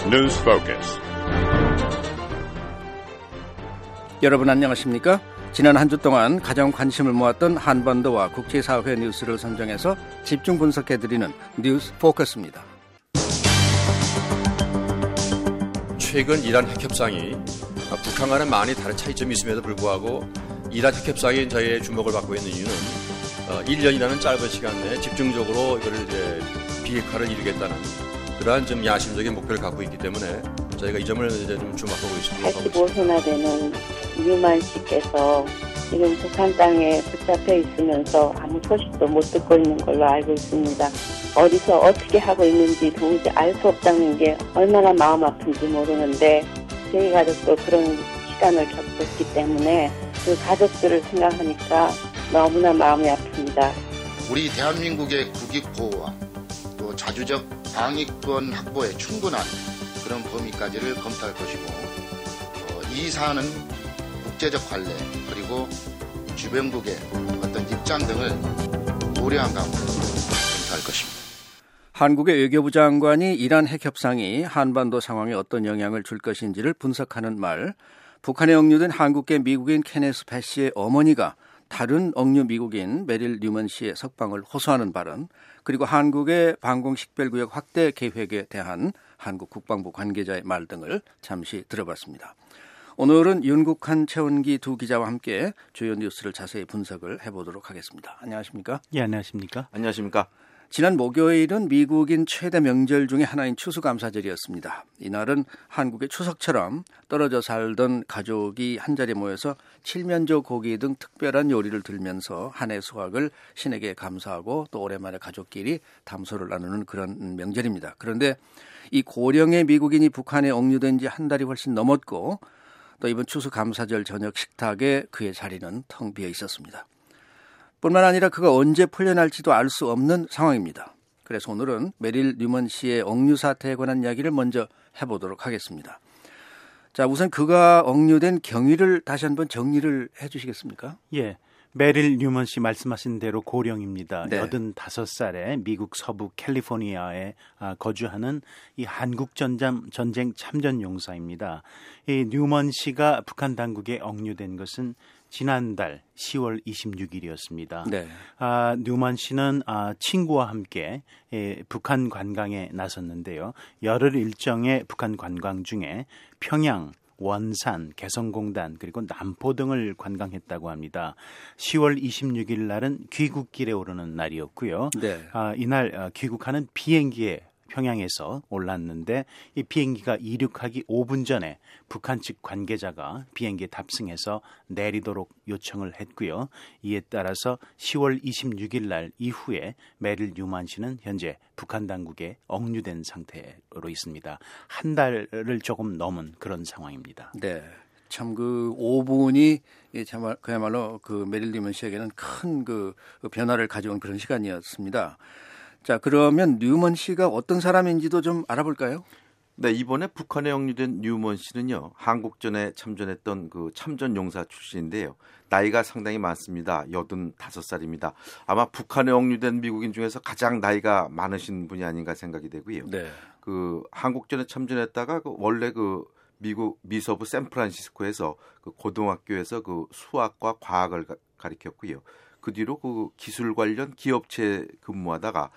News Focus. 여러분 안녕하십니까? 지난 한 주 동안 가장 관심을 모았던 한반도와 국제사회 뉴스를 선정해서 집중 분석해드리는 뉴스 포커스입니다. 최근 이란 핵협상이 북한과는 많이 다른 차이점이 있음에도 불구하고 이란 핵협상이 저희의 주목을 받고 있는 이유는 1년이라는 짧은 시간 내에 집중적으로 이거를 이제 비핵화를 이루겠다는 그러한 좀 야심적인 목표를 갖고 있기 때문에 저희가 이 점을 이제 좀 주목하고 있습니다. 85세나 되는 류만 씨께서 지금 북한 땅에 붙잡혀 있으면서 아무 소식도 못 듣고 있는 걸로 알고 있습니다. 어디서 어떻게 하고 있는지 도무지 알 수 없다는 게 얼마나 마음 아픈지 모르는데 저희 가족도 그런 시간을 겪었기 때문에 그 가족들을 생각하니까 너무나 마음이 아픕니다. 우리 대한민국의 국익 보호와 또 자주적 방위권 확보에 충분한 그런 범위까지를 검토할 것이고 이 사안은 국제적 관례 그리고 주변국의 어떤 입장 등을 고려한 가운데 검토할 것입니다. 한국의 외교부 장관이 이란 핵협상이 한반도 상황에 어떤 영향을 줄 것인지를 분석하는 말, 북한에 억류된 한국계 미국인 케네스 배 씨의 어머니가 다른 억류 미국인 메릴 뉴먼 씨의 석방을 호소하는 발언, 그리고 한국의 방공식별구역 확대 계획에 대한 한국 국방부 관계자의 말 등을 잠시 들어봤습니다. 오늘은 윤국한, 최원기 두 기자와 함께 주요 뉴스를 자세히 분석을 해보도록 하겠습니다. 안녕하십니까? 예, 안녕하십니까? 안녕하십니까? 지난 목요일은 미국인 최대 명절 중에 하나인 추수감사절이었습니다. 이날은 한국의 추석처럼 떨어져 살던 가족이 한자리에 모여서 칠면조 고기 등 특별한 요리를 들면서 한 해 수확을 신에게 감사하고 또 오랜만에 가족끼리 담소를 나누는 그런 명절입니다. 그런데 이 고령의 미국인이 북한에 억류된 지 한 달이 훨씬 넘었고 또 이번 추수감사절 저녁 식탁에 그의 자리는 텅 비어 있었습니다. 뿐만 아니라 그가 언제 풀려날지도 알 수 없는 상황입니다. 그래서 오늘은 메릴 뉴먼 씨의 억류 사태에 관한 이야기를 먼저 해보도록 하겠습니다. 자, 우선 그가 억류된 경위를 다시 한번 정리를 해 주시겠습니까? 예. 메릴 뉴먼 씨 말씀하신 대로 고령입니다. 네. 85살에 미국 서부 캘리포니아에 거주하는 이 한국 전쟁 참전 용사입니다. 이 뉴먼 씨가 북한 당국에 억류된 것은 지난달 10월 26일이었습니다. 네. 뉴먼 씨는 친구와 함께 북한 관광에 나섰는데요. 열흘 일정의 북한 관광 중에 평양, 원산, 개성공단 그리고 남포 등을 관광했다고 합니다. 10월 26일 날은 귀국길에 오르는 날이었고요. 네. 이날 귀국하는 비행기에 평양에서 올랐는데 이 비행기가 이륙하기 5분 전에 북한 측 관계자가 비행기에 탑승해서 내리도록 요청을 했고요. 이에 따라서 10월 26일 날 이후에 메릴 뉴먼 씨는 현재 북한 당국에 억류된 상태로 있습니다. 한 달을 조금 넘은 그런 상황입니다. 네. 참 그 5분이 그야말로 그 메릴 뉴먼 씨에게는 큰 그 변화를 가져온 그런 시간이었습니다. 자, 그러면 뉴먼 씨가 어떤 사람인지도 좀 알아볼까요? 네, 이번에 북한에 억류된 뉴먼 씨는요, 한국전에 참전했던 그 참전 용사 출신인데요. 나이가 상당히 많습니다. 85살입니다. 아마 북한에 억류된 미국인 중에서 가장 나이가 많으신 분이 아닌가 생각이 되고요. 네. 그 한국전에 참전했다가 원래 그 미국 미서부 샌프란시스코에서 그 고등학교에서 그 수학과 과학을 가르쳤고요. 그 뒤로 그 기술 관련 기업체에 근무하다가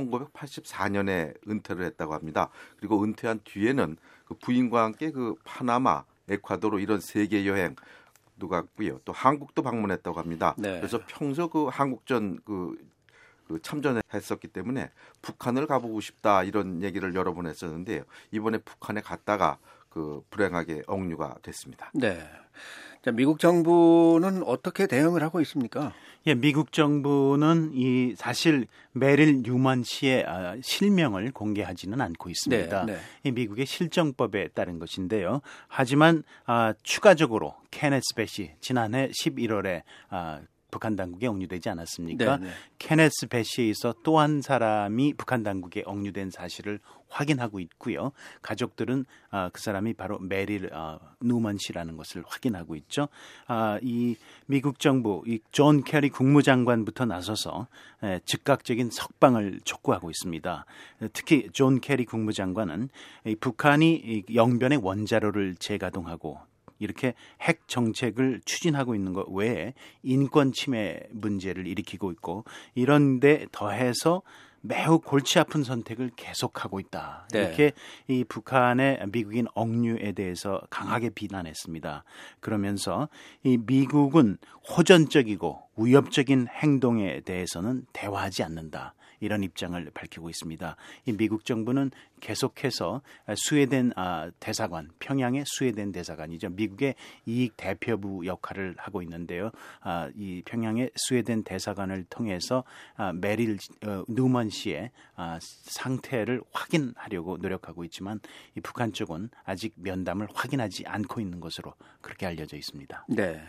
1984년에 은퇴를 했다고 합니다. 그리고 은퇴한 뒤에는 그 부인과 함께 그 파나마, 에콰도르 이런 세계 여행도 갔고요. 또 한국도 방문했다고 합니다. 네. 그래서 평소 그 한국전 그 참전을 했었기 때문에 북한을 가보고 싶다 이런 얘기를 여러 번 했었는데요. 이번에 북한에 갔다가 그 불행하게 억류가 됐습니다. 네. 자, 미국 정부는 어떻게 대응을 하고 있습니까? 예, 미국 정부는 이 사실 메릴 뉴먼 씨의 실명을 공개하지는 않고 있습니다. 네, 네. 이 미국의 실정법에 따른 것인데요. 하지만 추가적으로 케네스 배 씨 지난해 11월에 북한 당국에 억류되지 않았습니까? 네. 케네스 배시에 있어 또 한 사람이 북한 당국에 억류된 사실을 확인하고 있고요. 가족들은 그 사람이 바로 메릴 누먼 씨라는 것을 확인하고 있죠. 이 미국 정부, 이 존 캐리 국무장관부터 나서서 즉각적인 석방을 촉구하고 있습니다. 특히 존 캐리 국무장관은 북한이 영변의 원자로를 재가동하고 이렇게 핵 정책을 추진하고 있는 것 외에 인권 침해 문제를 일으키고 있고 이런 데 더해서 매우 골치 아픈 선택을 계속하고 있다. 네. 이렇게 이 북한의 미국인 억류에 대해서 강하게 비난했습니다. 그러면서 이 미국은 호전적이고 위협적인 행동에 대해서는 대화하지 않는다. 이런 입장을 밝히고 있습니다. 이 미국 정부는 계속해서 스웨덴 대사관, 평양의 스웨덴 대사관이죠. 미국의 이익 대표부 역할을 하고 있는데요. 이 평양의 스웨덴 대사관을 통해서 메릴 누먼 씨의 상태를 확인하려고 노력하고 있지만 이 북한 쪽은 아직 면담을 확인하지 않고 있는 것으로 그렇게 알려져 있습니다. 네.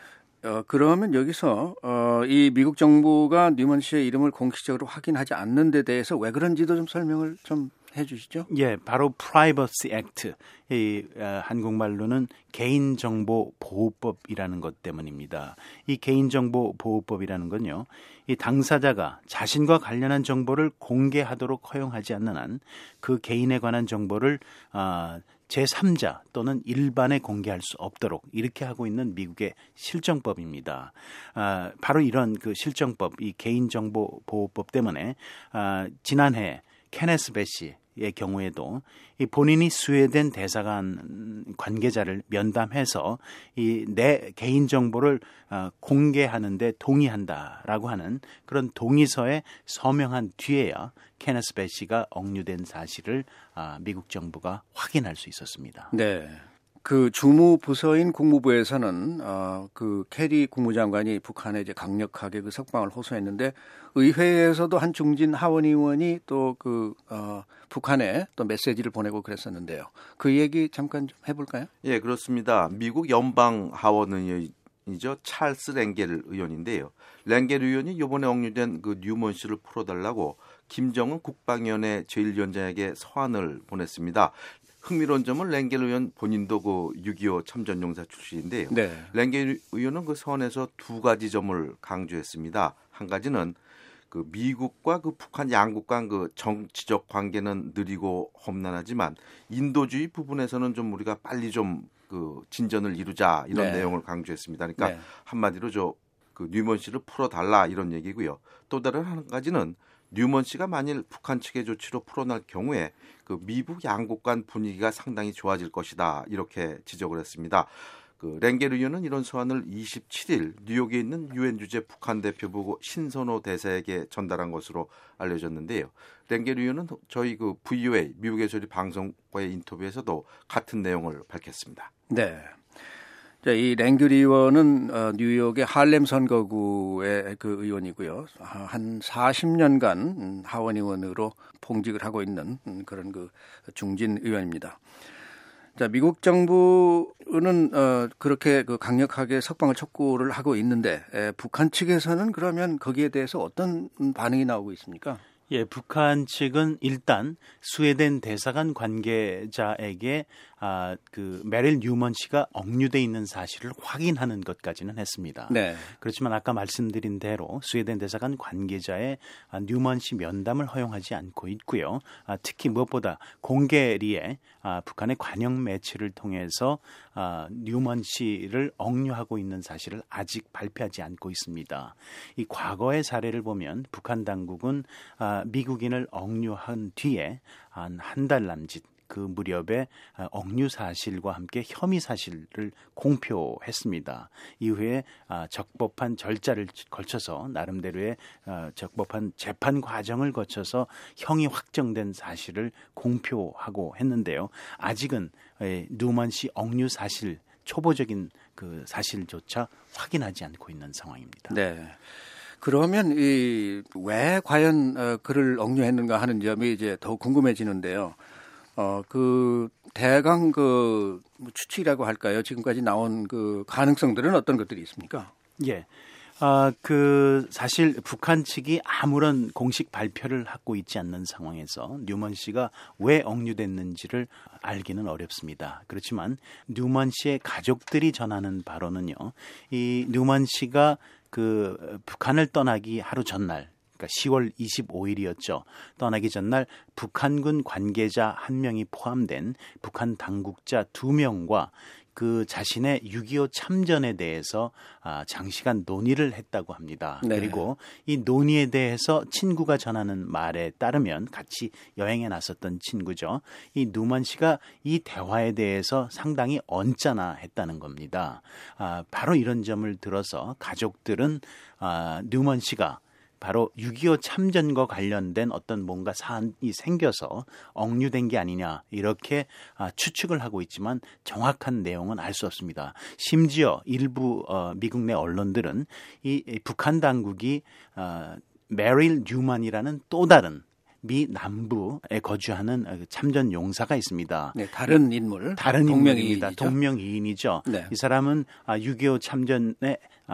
그러면 여기서 이 미국 정부가 뉴먼 씨의 이름을 공식적으로 확인하지 않는 데 대해서 왜 그런지도 좀 설명을 좀 해주시죠. 예, 바로 Privacy Act, 이 한국말로는 개인정보보호법이라는 것 때문입니다. 이 개인정보보호법이라는 건요, 이 당사자가 자신과 관련한 정보를 공개하도록 허용하지 않는 한 그 개인에 관한 정보를 제3자 또는 일반에 공개할 수 없도록 이렇게 하고 있는 미국의 실정법입니다. 바로 이런 그 실정법, 이 개인정보보호법 때문에 지난해 케네스 배시의 경우에도 이 본인이 스웨덴 대사관 관계자를 면담해서 이 내 개인 정보를 공개하는데 동의한다라고 하는 그런 동의서에 서명한 뒤에야 케네스 배시가 억류된 사실을 미국 정부가 확인할 수 있었습니다. 네. 그 주무 부서인 국무부에서는 그 캐리 국무장관이 북한에 이제 강력하게 그 석방을 호소했는데 의회에서도 한 중진 하원 의원이 또 그 북한에 또 메시지를 보내고 그랬었는데요. 그 얘기 잠깐 좀 해볼까요? 예, 그렇습니다. 미국 연방 하원 의원이죠. 찰스 랭겔 의원인데요. 랭겔 의원이 이번에 억류된 그 뉴먼 씨를 풀어달라고 김정은 국방위원회 제1위원장에게 서한을 보냈습니다. 흥미로운 점은 랭겔 의원 본인도 그 6.25 참전용사 출신인데요. 네. 랭겔 의원은 그 서한에서 두 가지 점을 강조했습니다. 한 가지는 그 미국과 그 북한 양국 간 그 정치적 관계는 느리고 험난하지만 인도주의 부분에서는 좀 우리가 빨리 좀 그 진전을 이루자 이런 네. 내용을 강조했습니다. 그러니까 네. 한마디로 그 뉴먼 씨를 풀어달라 이런 얘기고요. 또 다른 한 가지는 뉴먼 씨가 만일 북한 측의 조치로 풀어날 경우에 그 미국 양국 간 분위기가 상당히 좋아질 것이다 이렇게 지적을 했습니다. 그 랭겔 의원은 이런 서한을 27일 뉴욕에 있는 유엔 주재 북한 대표부 신선호 대사에게 전달한 것으로 알려졌는데요. 랭겔 의원은 저희 그 VOA 미국의 소리 방송과의 인터뷰에서도 같은 내용을 밝혔습니다. 네. 자, 이 랭겔 의원은 뉴욕의 할렘 선거구의 그 의원이고요. 한 40년간 하원 의원으로 봉직을 하고 있는 그런 그 중진 의원입니다. 자, 미국 정부는 그렇게 그 강력하게 석방을 촉구를 하고 있는데 북한 측에서는 그러면 거기에 대해서 어떤 반응이 나오고 있습니까? 예, 북한 측은 일단 스웨덴 대사관 관계자에게 그 메릴 뉴먼 씨가 억류돼 있는 사실을 확인하는 것까지는 했습니다. 네. 그렇지만 아까 말씀드린 대로 스웨덴 대사관 관계자의 뉴먼 씨 면담을 허용하지 않고 있고요. 특히 무엇보다 공개리에 북한의 관영 매체를 통해서 뉴먼 씨를 억류하고 있는 사실을 아직 발표하지 않고 있습니다. 이 과거의 사례를 보면 북한 당국은 미국인을 억류한 뒤에 한 달 남짓 그 무렵에 억류 사실과 함께 혐의 사실을 공표했습니다. 이후에 적법한 절차를 거쳐서 나름대로의 적법한 재판 과정을 거쳐서 형이 확정된 사실을 공표하고 했는데요. 아직은 뉴먼 씨 억류 사실 초보적인 그 사실조차 확인하지 않고 있는 상황입니다. 네. 그러면 왜 과연 그를 억류했는가 하는 점이 이제 더 궁금해지는데요. 그 대강 그 추측이라고 할까요? 지금까지 나온 그 가능성들은 어떤 것들이 있습니까? 예. 사실 북한 측이 아무런 공식 발표를 하고 있지 않는 상황에서 뉴먼 씨가 왜 억류됐는지를 알기는 어렵습니다. 그렇지만 뉴먼 씨의 가족들이 전하는 바로는요, 이 뉴먼 씨가 북한을 떠나기 하루 전날, 그러니까 10월 25일이었죠. 떠나기 전날 북한군 관계자 1명이 포함된 북한 당국자 2명과 그 자신의 6.25 참전에 대해서 장시간 논의를 했다고 합니다. 네. 그리고 이 논의에 대해서 친구가 전하는 말에 따르면 같이 여행에 나섰던 친구죠. 이 뉴먼 씨가 이 대화에 대해서 상당히 언짢아했다는 겁니다. 바로 이런 점을 들어서 가족들은 뉴먼 씨가 바로 6.25 참전과 관련된 어떤 뭔가 사안이 생겨서 억류된 게 아니냐 이렇게 추측을 하고 있지만 정확한 내용은 알 수 없습니다. 심지어 일부 미국 내 언론들은 이 북한 당국이 메릴 뉴먼이라는 또 다른 미 남부에 거주하는 참전 용사가 있습니다. 네, 다른 인물, 다른 인물입니다. 동명이인이죠. 네. 이 사람은 6.25 참전에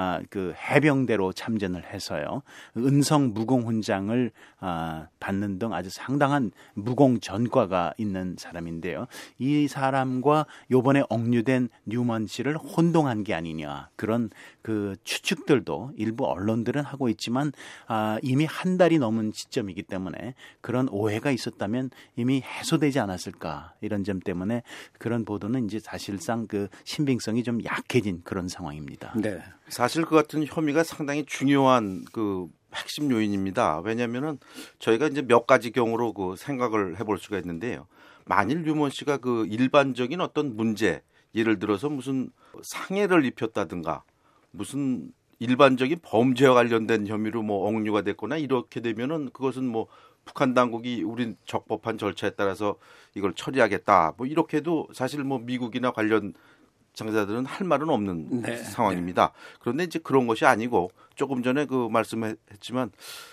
해병대로 참전을 해서요, 은성 무공 훈장을 받는 등 아주 상당한 무공 전과가 있는 사람인데요. 이 사람과 요번에 억류된 뉴먼 씨를 혼동한 게 아니냐, 그런 추측들도 일부 언론들은 하고 있지만 이미 한 달이 넘은 시점이기 때문에 그런 오해가 있었다면 이미 해소되지 않았을까, 이런 점 때문에 그런 보도는 이제 사실상 신빙성이 좀 약해진 그런 상황입니다. 네. 사실 그 같은 혐의가 상당히 중요한 핵심 요인입니다. 왜냐하면은 저희가 이제 몇 가지 경우로 생각을 해볼 수가 있는데요. 만일 뉴먼 씨가 일반적인 어떤 문제, 예를 들어서 무슨 상해를 입혔다든가 무슨 일반적인 범죄와 관련된 혐의로 억류가 됐거나 이렇게 되면은 그것은 북한 당국이 우린 적법한 절차에 따라서 이걸 처리하겠다, 이렇게도 사실 미국이나 관련 장사들은 할 말은 없는 네, 상황입니다. 네. 그런데 이제 그런 것이 아니고 조금 전에 말씀했지만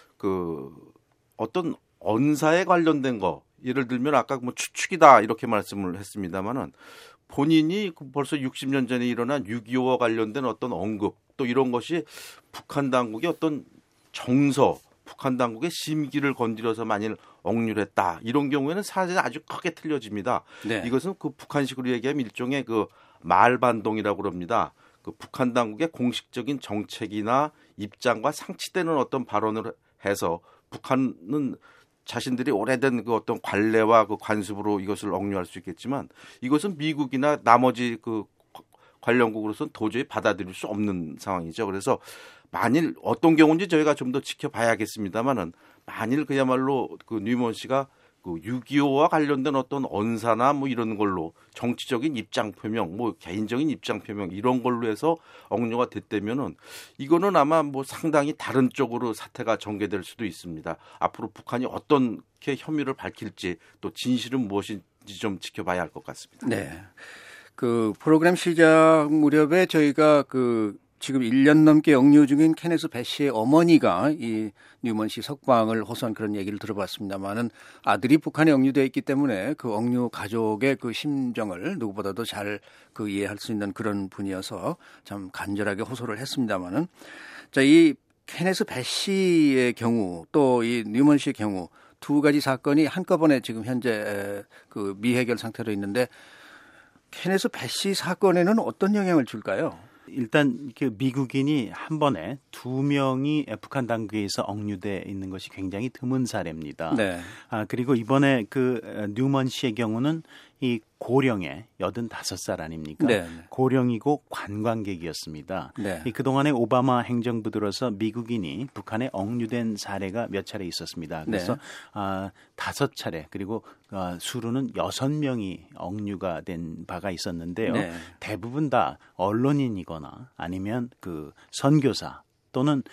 어떤 언사에 관련된 거, 예를 들면 아까 추측이다 이렇게 말씀을 했습니다만은 본인이 벌써 60년 전에 일어난 6.25와 관련된 어떤 언급, 또 이런 것이 북한 당국의 어떤 정서, 북한 당국의 심기를 건드려서 만일 억류를 했다, 이런 경우에는 사실 아주 크게 틀려집니다. 네. 이것은 북한식으로 얘기하면 일종의 말반동이라고 그럽니다. 북한 당국의 공식적인 정책이나 입장과 상치되는 어떤 발언을 해서 북한은 자신들이 오래된 어떤 관례와 관습으로 이것을 억류할 수 있겠지만, 이것은 미국이나 나머지 관련국으로서는 도저히 받아들일 수 없는 상황이죠. 그래서 만일 어떤 경우인지 저희가 좀 더 지켜봐야겠습니다만은, 만일 그야말로 뉴먼 씨가 6.25와 관련된 어떤 언사나 이런 걸로 정치적인 입장 표명, 개인적인 입장 표명 이런 걸로 해서 억류가 됐다면은 이거는 아마 상당히 다른 쪽으로 사태가 전개될 수도 있습니다. 앞으로 북한이 어떻게 혐의를 밝힐지, 또 진실은 무엇인지 좀 지켜봐야 할 것 같습니다. 네. 프로그램 시작 무렵에 저희가 지금 1년 넘게 억류 중인 케네스 배 씨의 어머니가 이 뉴먼 씨 석방을 호소한 그런 얘기를 들어봤습니다만은, 아들이 북한에 억류되어 있기 때문에 억류 가족의 심정을 누구보다도 잘 이해할 수 있는 그런 분이어서 참 간절하게 호소를 했습니다만은, 자, 이 케네스 배 씨의 경우 또 이 뉴먼 씨의 경우 두 가지 사건이 한꺼번에 지금 현재 미해결 상태로 있는데, 케네스 배 씨 사건에는 어떤 영향을 줄까요? 일단 미국인이 한 번에 2명이 북한 당국에서 억류돼 있는 것이 굉장히 드문 사례입니다. 네. 그리고 이번에 뉴먼 씨의 경우는 이 고령의 85살 아닙니까? 네. 고령이고 관광객이었습니다. 네. 그동안에 오바마 행정부 들어서 미국인이 북한에 억류된 사례가 몇 차례 있었습니다. 그래서 네. 5차례, 그리고 수로는 6명이 억류가 된 바가 있었는데요. 네. 대부분 다 언론인이거나 아니면 선교사 또는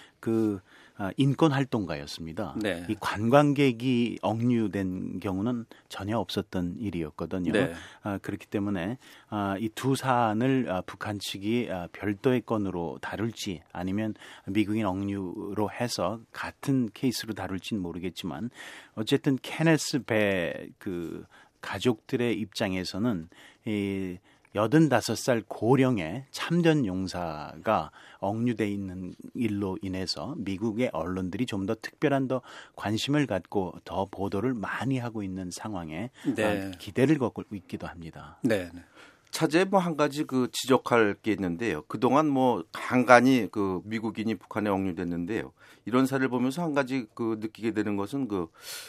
인권 활동가였습니다. 네. 이 관광객이 억류된 경우는 전혀 없었던 일이었거든요. 네. 그렇기 때문에 이 두 사안을 북한 측이 별도의 건으로 다룰지 아니면 미국인 억류로 해서 같은 케이스로 다룰지는 모르겠지만, 어쨌든 케네스 배 가족들의 입장에서는 이 85살 고령의 참전 용사가 억류돼 있는 일로 인해서 미국의 언론들이 좀 더 특별한 더 관심을 갖고 더 보도를 많이 하고 있는 상황에 네. 기대를 걷고 있기도 합니다. 네. 차제에 뭐 한 가지 그 지적할 게 있는데요. 그동안 뭐 간간히 그 미국인이 북한에 억류됐는데요. 이런 사례를 보면서 한 가지 그 느끼게 되는 것은 그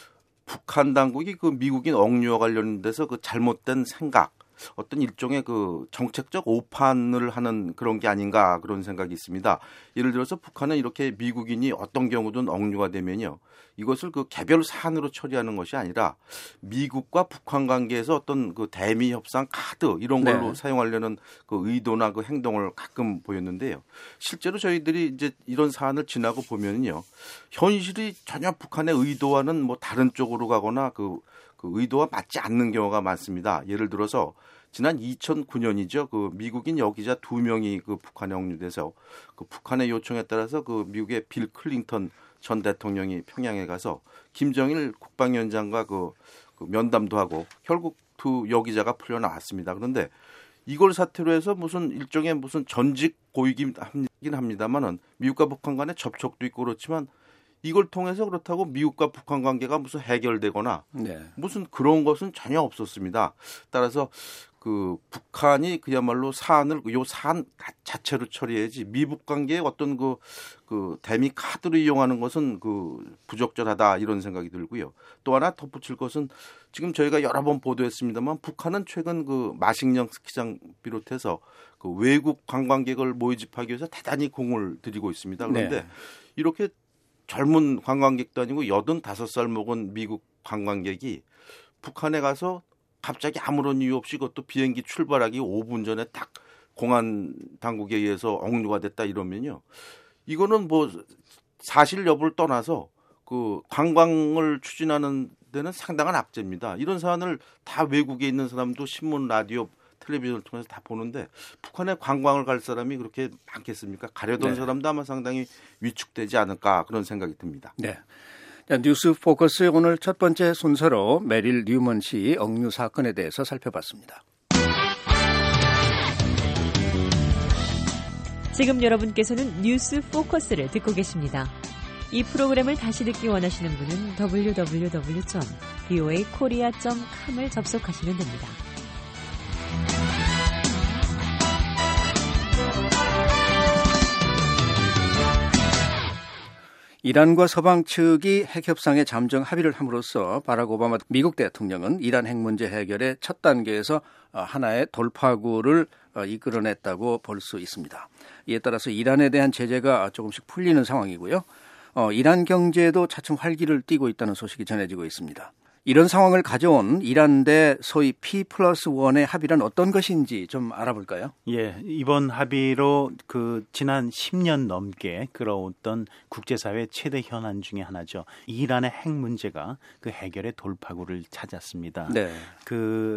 북한 당국이 그 미국인 억류와 관련돼서 그 잘못된 생각, 어떤 일종의 그 정책적 오판을 하는 그런 게 아닌가 그런 생각이 있습니다. 예를 들어서 북한은 이렇게 미국인이 어떤 경우든 억류가 되면요. 이것을 그 개별 사안으로 처리하는 것이 아니라 미국과 북한 관계에서 어떤 그 대미 협상 카드 이런 걸로 네. 사용하려는 그 의도나 그 행동을 가끔 보였는데요. 실제로 저희들이 이제 이런 사안을 지나고 보면요. 현실이 전혀 북한의 의도와는 뭐 다른 쪽으로 가거나 그 의도와 맞지 않는 경우가 많습니다. 예를 들어서 지난 2009년이죠. 그 미국인 여기자 2명이 그 북한에 억류돼서 그 북한의 요청에 따라서 그 미국의 빌 클린턴 전 대통령이 평양에 가서 김정일 국방위원장과 그 면담도 하고 결국 두 여기자가 풀려나왔습니다. 그런데 이걸 사태로 해서 무슨 일종의 무슨 전직 고위긴 합니다만은 미국과 북한 간의 접촉도 있고 그렇지만 이걸 통해서 그렇다고 미국과 북한 관계가 무슨 해결되거나 네. 무슨 그런 것은 전혀 없었습니다. 따라서 그 북한이 그야말로 사안을 요 사안 자체로 처리해야지 미북 관계에 어떤 그 대미 카드를 이용하는 것은 그 부적절하다 이런 생각이 들고요. 또 하나 덧붙일 것은 지금 저희가 여러 번 보도했습니다만 북한은 최근 그 마식령 스키장 비롯해서 그 외국 관광객을 모집하기 위해서 대단히 공을 들이고 있습니다. 그런데 네. 이렇게 젊은 관광객도 아니고 85살 먹은 미국 관광객이 북한에 가서 갑자기 아무런 이유 없이 그것도 비행기 출발하기 5분 전에 딱 공안 당국에 의해서 억류가 됐다 이러면요. 이거는 뭐 사실 여부를 떠나서 그 관광을 추진하는 데는 상당한 악재입니다. 이런 사안을 다 외국에 있는 사람도 신문, 라디오, 텔레비전을 통해서 다 보는데 북한에 관광을 갈 사람이 그렇게 많겠습니까? 가려던 네. 사람도 아마 상당히 위축되지 않을까 그런 생각이 듭니다. 네. 자, 뉴스 포커스의 오늘 첫 번째 순서로 메릴 뉴먼 씨 억류 사건에 대해서 살펴봤습니다. 지금 여러분께서는 뉴스 포커스를 듣고 계십니다. 이 프로그램을 다시 듣기 원하시는 분은 www.voakorea.com을 접속하시면 됩니다. 이란과 서방 측이 핵협상에 잠정 합의를 함으로써 바락 오바마 미국 대통령은 이란 핵 문제 해결의 첫 단계에서 하나의 돌파구를 이끌어냈다고 볼 수 있습니다. 이에 따라서 이란에 대한 제재가 조금씩 풀리는 상황이고요. 이란 경제도 차츰 활기를 띠고 있다는 소식이 전해지고 있습니다. 이런 상황을 가져온 이란 대 소위 P+1의 합의란 어떤 것인지 좀 알아볼까요? 예, 이번 합의로 그 지난 10년 넘게 끌어왔던 국제사회 최대 현안 중에 하나죠. 이란의 핵 문제가 그 해결의 돌파구를 찾았습니다. 네. 그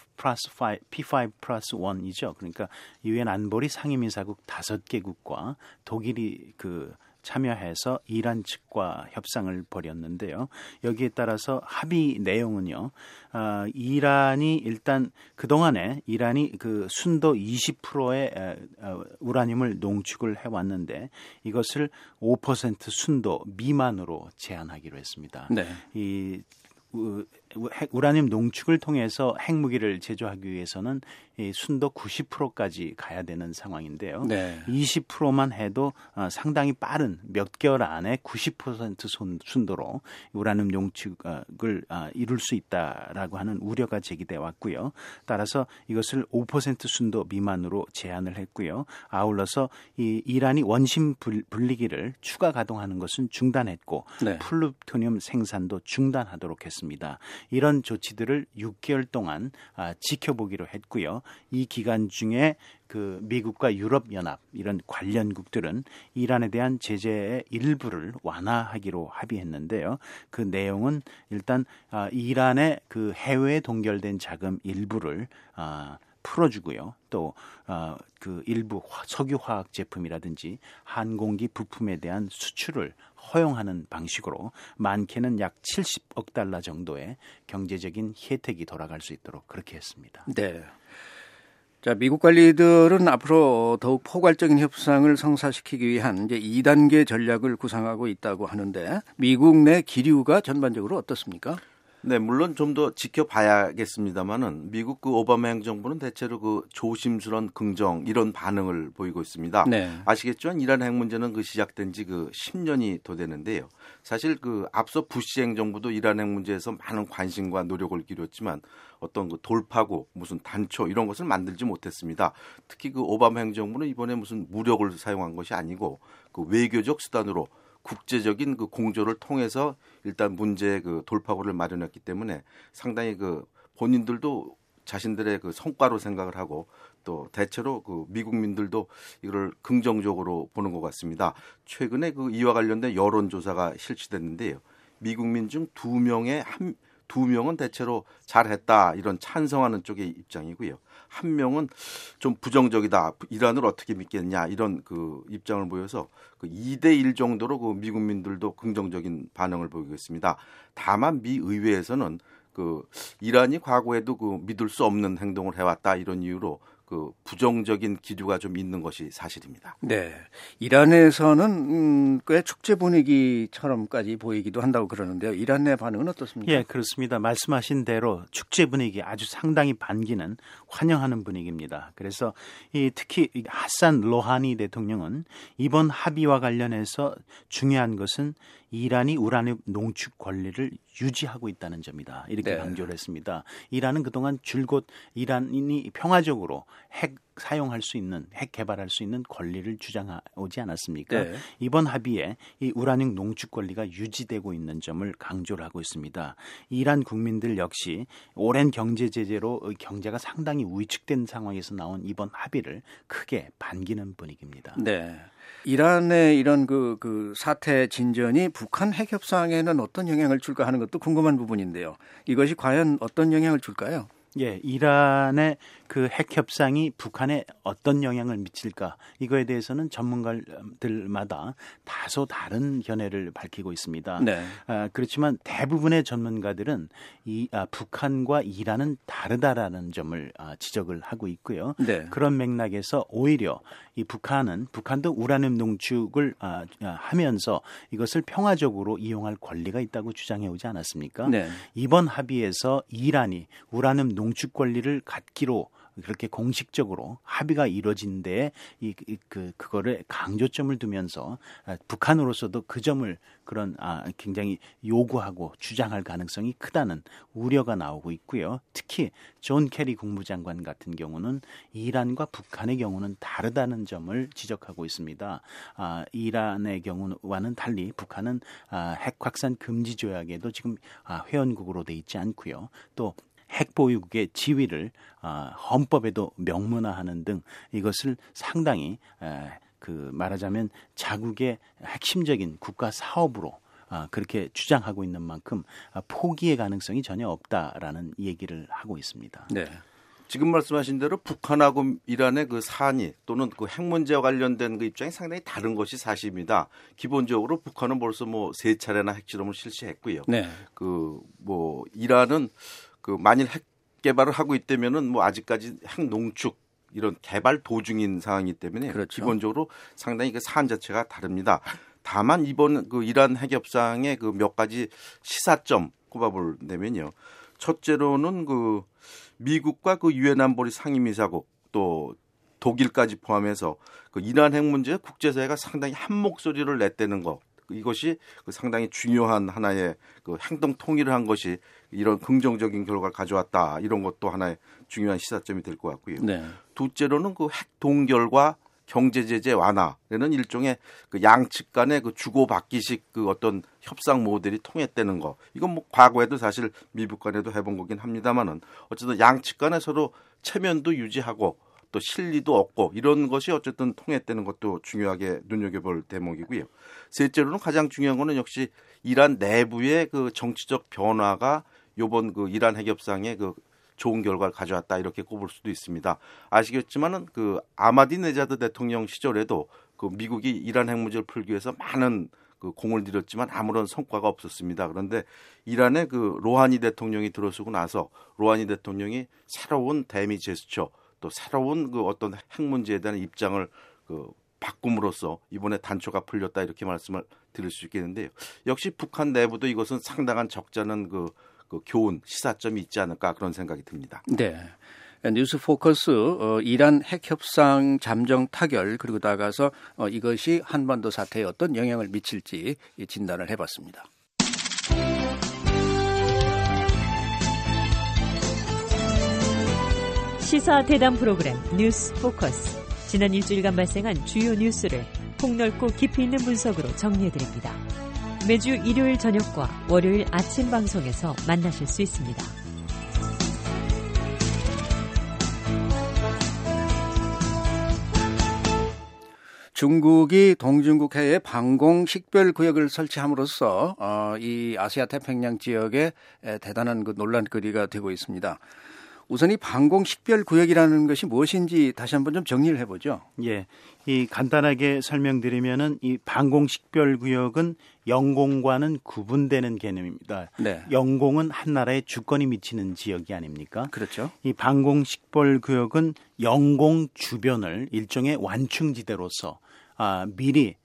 P5+1이죠. 그러니까 유엔 안보리 상임이사국 5개국과 독일이 그 참여해서 이란 측과 협상을 벌였는데요. 여기에 따라서 합의 내용은요. 이란이 일단 그동안에 이란이 그 순도 20%의 우라늄을 농축을 해왔는데 이것을 5% 순도 미만으로 제한하기로 했습니다. 네. 이 우라늄 농축을 통해서 핵무기를 제조하기 위해서는 이 순도 90%까지 가야 되는 상황인데요. 네. 20%만 해도 상당히 빠른 몇 개월 안에 90% 순도로 우라늄 농축을 이룰 수 있다라고 하는 우려가 제기돼 왔고요. 따라서 이것을 5% 순도 미만으로 제한을 했고요. 아울러서 이 이란이 원심 분리기를 추가 가동하는 것은 중단했고 네. 플루토늄 생산도 중단하도록 했습니다. 이런 조치들을 6개월 동안 지켜보기로 했고요. 이 기간 중에 그 미국과 유럽연합 이런 관련국들은 이란에 대한 제재의 일부를 완화하기로 합의했는데요. 그 내용은 일단 이란의 그 해외에 동결된 자금 일부를 풀어주고요. 또 그 일부 석유화학 제품이라든지 항공기 부품에 대한 수출을 허용하는 방식으로 많게는 약 70억 달러 정도의 경제적인 혜택이 돌아갈 수 있도록 그렇게 했습니다. 네. 자, 미국 관리들은 앞으로 더욱 포괄적인 협상을 성사시키기 위한 이제 2단계 전략을 구상하고 있다고 하는데 미국 내 기류가 전반적으로 어떻습니까? 네, 물론 좀 더 지켜봐야겠습니다만은 미국 그 오바마 행정부는 대체로 그 조심스러운 긍정 이런 반응을 보이고 있습니다. 네. 아시겠지만 이란 핵 문제는 그 시작된 지 그 10년이 더 되는데요. 사실 그 앞서 부시 행정부도 이란 핵 문제에서 많은 관심과 노력을 기울였지만 어떤 그 돌파구, 무슨 단초 이런 것을 만들지 못했습니다. 특히 그 오바마 행정부는 이번에 무슨 무력을 사용한 것이 아니고 그 외교적 수단으로 국제적인 그 공조를 통해서 일단 문제의 그 돌파구를 마련했기 때문에 상당히 그 본인들도 자신들의 그 성과로 생각을 하고 또 대체로 그 미국민들도 이걸 긍정적으로 보는 것 같습니다. 최근에 그 이와 관련된 여론조사가 실시됐는데요. 미국민 중 2명은 대체로 잘했다 이런 찬성하는 쪽의 입장이고요. 1명은 좀 부정적이다. 이란을 어떻게 믿겠냐 이런 그 입장을 보여서 그 2대1 정도로 그 미국민들도 긍정적인 반응을 보이고 있습니다. 다만 미 의회에서는 그 이란이 과거에도 그 믿을 수 없는 행동을 해왔다 이런 이유로 그 부정적인 기류가 좀 있는 것이 사실입니다. 네, 이란에서는 꽤 축제 분위기처럼까지 보이기도 한다고 그러는데요. 이란 내 반응은 어떻습니까? 예, 그렇습니다. 말씀하신 대로 축제 분위기 아주 상당히 반기는 환영하는 분위기입니다. 그래서 특히 하산 로하니 대통령은 이번 합의와 관련해서 중요한 것은 이란이 우라늄 농축 권리를 유지하고 있다는 점이다. 이렇게 네. 강조를 했습니다. 이란은 그동안 줄곧 이란이 평화적으로 핵 사용할 수 있는, 핵 개발할 수 있는 권리를 주장하지 않았습니까? 네. 이번 합의에 이 우라늄 농축 권리가 유지되고 있는 점을 강조를 하고 있습니다. 이란 국민들 역시 오랜 경제 제재로 경제가 상당히 위축된 상황에서 나온 이번 합의를 크게 반기는 분위기입니다. 네. 이란의 이런 그 사태 진전이 북한 핵 협상에는 어떤 영향을 줄까 하는 것도 궁금한 부분인데요. 이것이 과연 어떤 영향을 줄까요? 예, 이란의 그 핵 협상이 북한에 어떤 영향을 미칠까 이거에 대해서는 전문가들마다 다소 다른 견해를 밝히고 있습니다. 네. 그렇지만 대부분의 전문가들은 북한과 이란은 다르다라는 점을 지적을 하고 있고요. 네. 그런 맥락에서 오히려 이 북한도 우라늄 농축을 하면서 이것을 평화적으로 이용할 권리가 있다고 주장해 오지 않았습니까? 네. 이번 합의에서 이란이 우라늄 농축 권리를 갖기로 그렇게 공식적으로 합의가 이루어진 데에 그거를 강조점을 두면서 북한으로서도 그 점을 그런 굉장히 요구하고 주장할 가능성이 크다는 우려가 나오고 있고요. 특히 존 케리 국무장관 같은 경우는 이란과 북한의 경우는 다르다는 점을 지적하고 있습니다. 이란의 경우와는 달리 북한은 핵 확산 금지 조약에도 지금 회원국으로 돼 있지 않고요. 또 핵보유국의 지위를 헌법에도 명문화하는 등 이것을 상당히 말하자면 자국의 핵심적인 국가 사업으로 그렇게 주장하고 있는 만큼 포기의 가능성이 전혀 없다라는 얘기를 하고 있습니다. 네. 지금 말씀하신 대로 북한하고 이란의 그 사안이 또는 그 핵 문제와 관련된 그 입장이 상당히 다른 것이 사실입니다. 기본적으로 북한은 벌써 3차례나 핵실험을 실시했고요. 네. 이란은 만일 핵 개발을 하고 있다면은 아직까지 핵 농축 이런 개발 도중인 상황이기 때문에 그렇죠. 기본적으로 상당히 그 사안 자체가 다릅니다. 다만 이번 그 이란 핵 협상의 그 몇 가지 시사점 꼽아보려면요. 첫째로는 그 미국과 그 유엔 안보리 상임이사국 또 독일까지 포함해서 그 이란 핵 문제에 국제사회가 상당히 한 목소리를 냈다는 것. 이것이 상당히 중요한 하나의 그 행동 통일을 한 것이 이런 긍정적인 결과를 가져왔다. 이런 것도 하나의 중요한 시사점이 될 것 같고요. 네. 둘째로는 그 핵 동결과 경제 제재 완화는 일종의 그 양측 간의 그 주고받기식 그 어떤 협상 모델이 통했다는 거. 이건 과거에도 사실 미국 간에도 해본 거긴 합니다만은 어쨌든 양측 간에 서로 체면도 유지하고 또 실리도 얻고 이런 것이 어쨌든 통했다는 것도 중요하게 눈여겨볼 대목이고요. 셋째로는 가장 중요한 거는 역시 이란 내부의 그 정치적 변화가 이번 그 이란 핵협상에 그 좋은 결과를 가져왔다 이렇게 꼽을 수도 있습니다. 아시겠지만은 그 아마디네자드 대통령 시절에도 그 미국이 이란 핵 문제를 풀기 위해서 많은 그 공을 들였지만 아무런 성과가 없었습니다. 그런데 이란의 그 로하니 대통령이 들어서고 나서 로하니 대통령이 새로운 대미 제스처 또 새로운 그 어떤 핵 문제에 대한 입장을 그 바꿈으로써 이번에 단초가 풀렸다 이렇게 말씀을 드릴 수 있겠는데요. 역시 북한 내부도 이것은 상당한 적잖은 그 교훈 시사점이 있지 않을까 그런 생각이 듭니다. 네. 뉴스 포커스 이란 핵 협상 잠정 타결 그리고 나아가서 이것이 한반도 사태에 어떤 영향을 미칠지 진단을 해봤습니다. 시사 대담 프로그램 뉴스 포커스. 지난 일주일간 발생한 주요 뉴스를 폭넓고 깊이 있는 분석으로 정리해드립니다. 매주 일요일 저녁과 월요일 아침 방송에서 만나실 수 있습니다. 중국이 동중국 해에 방공 식별구역을 설치함으로써 이 아시아 태평양 지역에 대단한 그 논란거리가 되고 있습니다. 우선 이 방공 식별구역이라는 것이 무엇인지 다시 한번 좀 정리를 해보죠. 예, 이 간단하게 설명드리면은 이 방공 식별구역은 영공과는 구분되는 개념입니다. 네. 영공은 한 나라의 주권이 미치는 지역이 아닙니까? 그렇죠. 이 방공 식별구역은 영공 주변을 일종의 완충지대로서 미리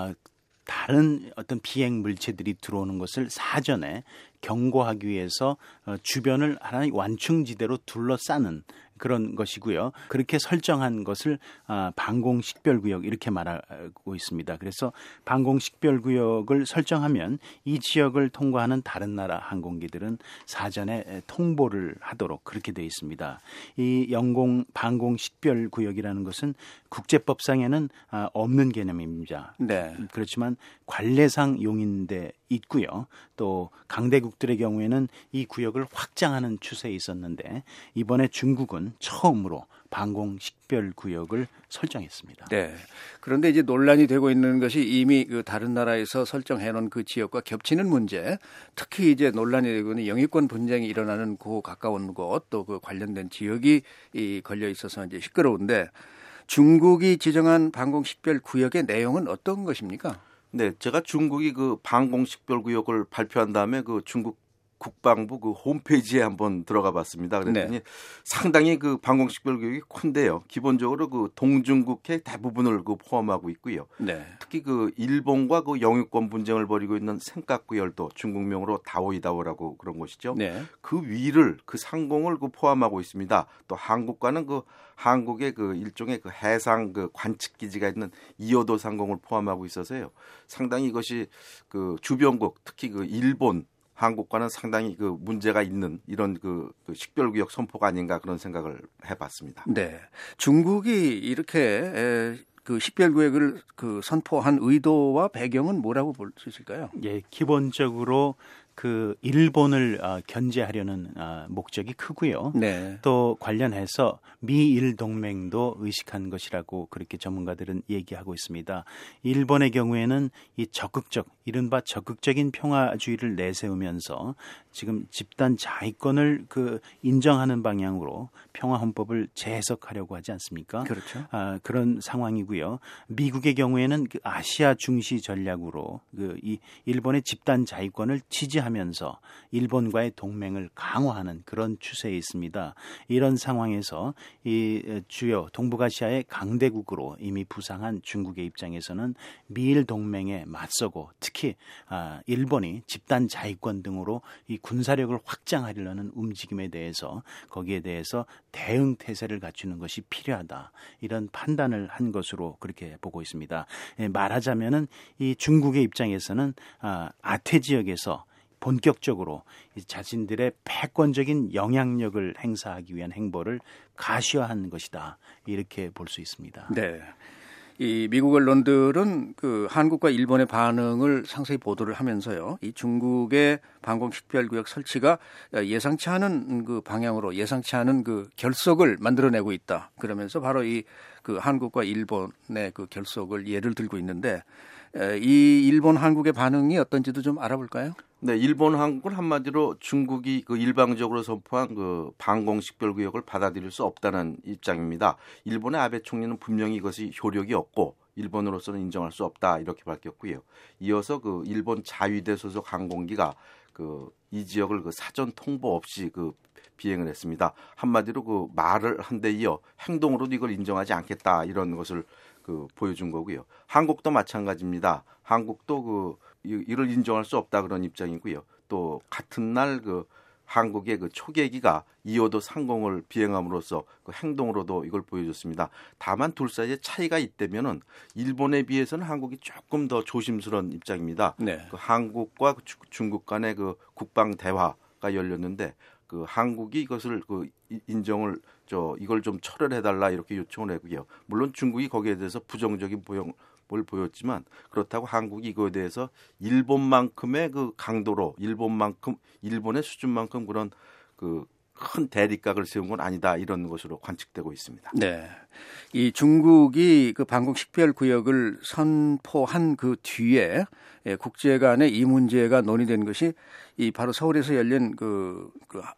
다른 어떤 비행 물체들이 들어오는 것을 사전에 경고하기 위해서 주변을 하나의 완충지대로 둘러싸는 그런 것이고요. 그렇게 설정한 것을 방공식별구역 이렇게 말하고 있습니다. 그래서 방공식별구역을 설정하면 이 지역을 통과하는 다른 나라 항공기들은 사전에 통보를 하도록 그렇게 되어 있습니다. 이 영공 방공식별구역이라는 것은 국제법상에는 없는 개념입니다. 네. 그렇지만 관례상 용인돼 있고요. 또 강대국들의 경우에는 이 구역을 확장하는 추세에 있었는데 이번에 중국은 처음으로 방공식별구역을 설정했습니다. 네. 그런데 이제 논란이 되고 있는 것이 이미 그 다른 나라에서 설정해 놓은 그 지역과 겹치는 문제, 특히 이제 논란이 되고 있는 영유권 분쟁이 일어나는 그 가까운 곳, 또 그 관련된 지역이 걸려 있어서 이제 시끄러운데 중국이 지정한 방공식별구역의 내용은 어떤 것입니까? 네, 제가 중국이 그 방공식별구역을 발표한 다음에 그 중국 국방부 그 홈페이지에 한번 들어가 봤습니다. 그랬더니 네. 상당히 그 방공식별구역이 큰데요. 기본적으로 그 동중국해 대부분을 그 포함하고 있고요. 네. 특히 그 일본과 그 영유권 분쟁을 벌이고 있는 센카쿠열도 중국명으로 다오이다오라고 그런 것이죠. 네. 그 위를 그 상공을 그 포함하고 있습니다. 또 한국과는 그 한국의 그 일종의 그 해상 그 관측 기지가 있는 이오도 상공을 포함하고 있어서요. 상당히 이것이 그 주변국 특히 그 일본 한국과는 상당히 그 문제가 있는 이런 그 식별구역 선포가 아닌가 그런 생각을 해봤습니다. 네, 중국이 이렇게 그 식별구역을 그 선포한 의도와 배경은 뭐라고 볼 수 있을까요? 예, 기본적으로 그 일본을 견제하려는 목적이 크고요. 네. 또 관련해서 미일 동맹도 의식한 것이라고 그렇게 전문가들은 얘기하고 있습니다. 일본의 경우에는 이 이른바 적극적인 평화주의를 내세우면서 지금 집단 자위권을 그 인정하는 방향으로 평화헌법을 재해석하려고 하지 않습니까? 그렇죠. 그런 상황이고요. 미국의 경우에는 그 아시아 중시 전략으로 이 일본의 집단 자위권을 지지하면서 일본과의 동맹을 강화하는 그런 추세에 있습니다. 이런 상황에서 이 주요 동북아시아의 강대국으로 이미 부상한 중국의 입장에서는 미일 동맹에 맞서고 특히 일본이 집단 자위권 등으로 이 군사력을 확장하려는 움직임에 대해서 거기에 대해서 대응 태세를 갖추는 것이 필요하다. 이런 판단을 한 것으로 그렇게 보고 있습니다. 말하자면은 이 중국의 입장에서는 아태 지역에서 본격적으로 자신들의 패권적인 영향력을 행사하기 위한 행보를 가시화한 것이다. 이렇게 볼 수 있습니다. 네. 이 미국 언론들은 그 한국과 일본의 반응을 상세히 보도를 하면서요. 이 중국의 방공식별구역 설치가 예상치 않은 그 방향으로 예상치 않은 그 결속을 만들어내고 있다. 그러면서 바로 이 그 한국과 일본의 그 결속을 예를 들고 있는데 이 일본 한국의 반응이 어떤지도 좀 알아볼까요? 네, 일본 한국을 한마디로 중국이 그 일방적으로 선포한 그 방공식별구역을 받아들일 수 없다는 입장입니다. 일본의 아베 총리는 분명히 이것이 효력이 없고 일본으로서는 인정할 수 없다 이렇게 밝혔고요. 이어서 그 일본 자위대 소속 항공기가 그 이 지역을 그 사전 통보 없이 그 비행을 했습니다. 한마디로 그 말을 한 데 이어 행동으로도 이걸 인정하지 않겠다 이런 것을 그 보여준 거고요. 한국도 마찬가지입니다. 한국도 그 이를 인정할 수 없다 그런 입장이고요. 또 같은 날 그 한국의 그 초계기가 2호도 상공을 비행함으로써 그 행동으로도 이걸 보여줬습니다. 다만 둘 사이에 차이가 있다면은 일본에 비해서는 한국이 조금 더 조심스러운 입장입니다. 네. 그 한국과 중국 간의 그 국방 대화가 열렸는데 그 한국이 이것을 그 인정을 이걸 좀 철회해달라 이렇게 요청을 했고요. 물론 중국이 거기에 대해서 부정적인 뭘 보였지만 그렇다고 한국이 이거에 대해서 일본만큼의 그 강도로 일본의 수준만큼 그런 그 큰 대립각을 세운 건 아니다 이런 것으로 관측되고 있습니다. 네, 이 중국이 그 방공 식별 구역을 선포한 그 뒤에 국제 간의 이 문제가 논의된 것이 이 바로 서울에서 열린 그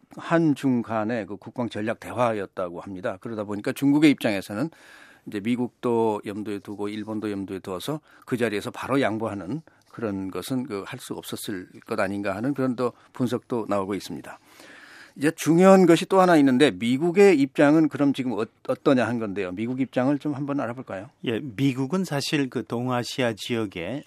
한중 간의 그 국방 전략 대화였다고 합니다. 그러다 보니까 중국의 입장에서는 이제 미국도 염두에 두고 일본도 염두에 두어서 그 자리에서 바로 양보하는 그런 것은 할 수 없었을 것 아닌가 하는 그런 또 분석도 나오고 있습니다. 이제 중요한 것이 또 하나 있는데 미국의 입장은 그럼 지금 어떠냐 한 건데요. 미국 입장을 좀 한번 알아볼까요? 예, 미국은 사실 그 동아시아 지역에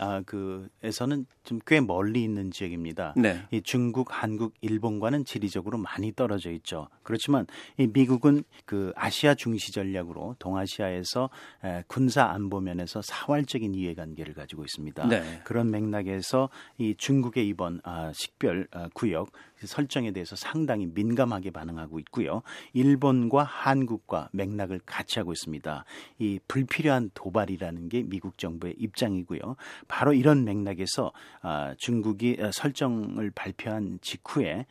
에서는 좀 꽤 멀리 있는 지역입니다. 네. 이 중국, 한국, 일본과는 지리적으로 많이 떨어져 있죠. 그렇지만 이 미국은 그 아시아 중시 전략으로 동아시아에서 군사 안보 면에서 사활적인 이해관계를 가지고 있습니다. 네. 그런 맥락에서 이 중국의 이번 식별 구역 설정에 대해서 상당히 민감하게 반응하고 있고요. 일본과 한국과 맥락을 같이 하고 있습니다. 이 불필요한 도발이라는 게 미국 정부의 입장이고요. 바로 이런 맥락에서 중국이 설정을 발표한 직후에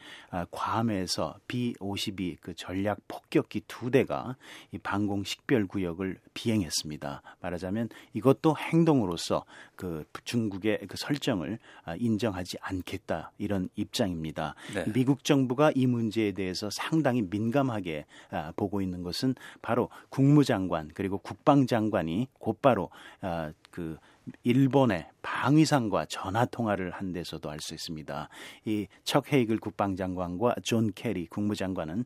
괌에서 B-52 그 전략 폭격기 2대가 이 방공 식별 구역을 비행했습니다. 말하자면 이것도 행동으로서 그 중국의 그 설정을 인정하지 않겠다 이런 입장입니다. 네. 미국 정부가 이 문제에 대해서 상당히 민감하게 보고 있는 것은 바로 국무장관 그리고 국방장관이 곧바로 그 일본의 방위상과 전화 통화를 한 데서도 알 수 있습니다. 이 척 헤이글 국방장관과 존 케리 국무장관은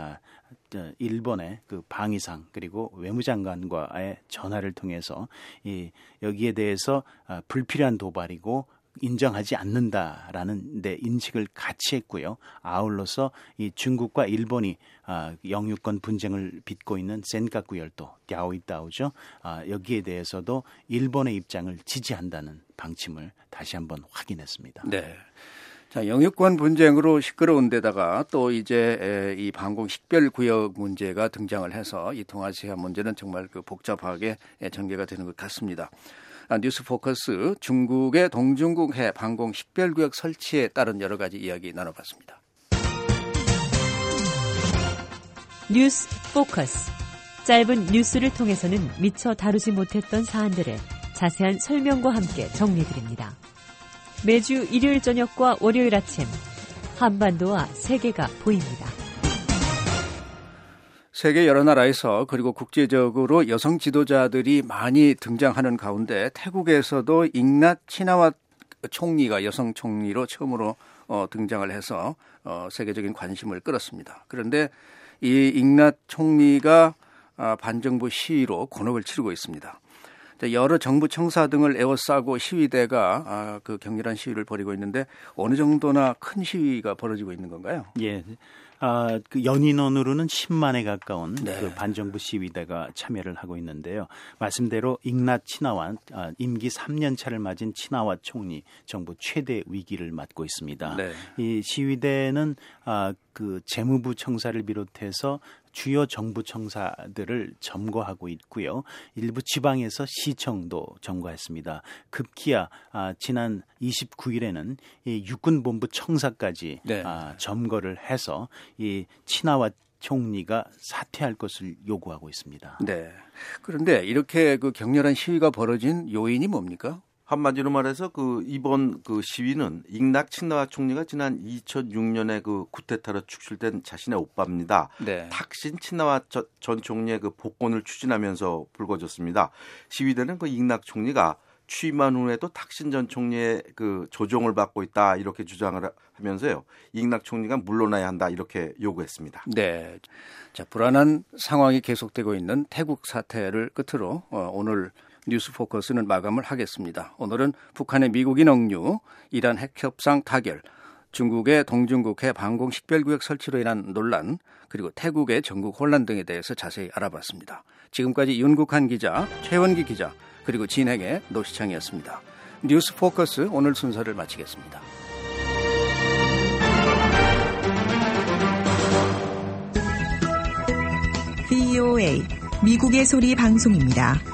일본의 그 방위상 그리고 외무장관과의 전화를 통해서 여기에 대해서 불필요한 도발이고 인정하지 않는다라는 데 인식을 같이 했고요. 아울러서 이 중국과 일본이 영유권 분쟁을 빚고 있는 센카쿠 열도, 갸오이따오죠. 여기에 대해서도 일본의 입장을 지지한다는 방침을 다시 한번 확인했습니다. 네. 자, 영유권 분쟁으로 시끄러운 데다가 또 이제 이 방공 식별 구역 문제가 등장을 해서 이 동아시아 문제는 정말 그 복잡하게 전개가 되는 것 같습니다. 뉴스 포커스 중국의 동중국 해 방공 식별구역 설치에 따른 여러 가지 이야기 나눠봤습니다. 뉴스 포커스. 짧은 뉴스를 통해서는 미처 다루지 못했던 사안들을 자세한 설명과 함께 정리해드립니다. 매주 일요일 저녁과 월요일 아침 한반도와 세계가 보입니다. 세계 여러 나라에서 그리고 국제적으로 여성 지도자들이 많이 등장하는 가운데 태국에서도 잉낫 치나왓 총리가 여성 총리로 처음으로 등장을 해서 세계적인 관심을 끌었습니다. 그런데 이 잉낫 총리가 반정부 시위로 곤혹을 치르고 있습니다. 여러 정부 청사 등을 에워싸고 시위대가 그 격렬한 시위를 벌이고 있는데 어느 정도나 큰 시위가 벌어지고 있는 건가요? 예. 그 연인원으로는 10만에 가까운 네. 그 반정부 시위대가 참여를 하고 있는데요. 말씀대로 잉낫 치나왓 임기 3년 차를 맞은 치나왓 총리 정부 최대 위기를 맞고 있습니다. 네. 이 시위대는 그 재무부 청사를 비롯해서 주요 정부 청사들을 점거하고 있고요. 일부 지방에서 시청도 점거했습니다. 급기야 지난 29일에는 이 육군본부 청사까지 네. 점거를 해서 이 치나왓 총리가 사퇴할 것을 요구하고 있습니다. 네. 그런데 이렇게 그 격렬한 시위가 벌어진 요인이 뭡니까? 한마디로 말해서 이번 시위는 잉낙 친나와 총리가 지난 2006년에 쿠데타로 축출된 자신의 오빠입니다. 네. 탁신 친나와 전 총리의 복권을 추진하면서 불거졌습니다. 시위대는 잉낙 총리가 취임한 후에도 탁신 전 총리의 조종을 받고 있다 이렇게 주장을 하면서요. 잉낙 총리가 물러나야 한다 이렇게 요구했습니다. 네. 자, 불안한 상황이 계속되고 있는 태국 사태를 끝으로 오늘 뉴스 포커스는 마감을 하겠습니다. 오늘은 북한의 미국인 억류, 이란 핵협상 타결, 중국의 동중국해 방공 식별구역 설치로 인한 논란, 그리고 태국의 전국 혼란 등에 대해서 자세히 알아봤습니다. 지금까지 윤국한 기자, 최원기 기자, 그리고 진행의 노시창이었습니다. 뉴스 포커스 오늘 순서를 마치겠습니다. VOA 미국의 소리 방송입니다.